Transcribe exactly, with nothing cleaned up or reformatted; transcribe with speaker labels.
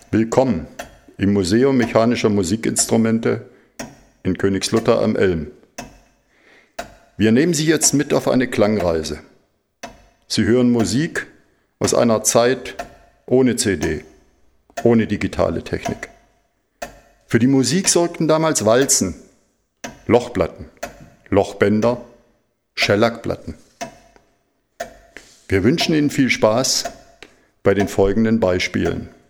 Speaker 1: Willkommen im Museum Mechanischer Musikinstrumente in Königslutter am Elm. Wir nehmen Sie jetzt mit auf eine Klangreise. Sie hören Musik aus einer Zeit ohne C D, ohne digitale Technik. Für die Musik sorgten damals Walzen, Lochplatten, Lochbänder, Schellackplatten. Wir wünschen Ihnen viel Spaß bei den folgenden Beispielen.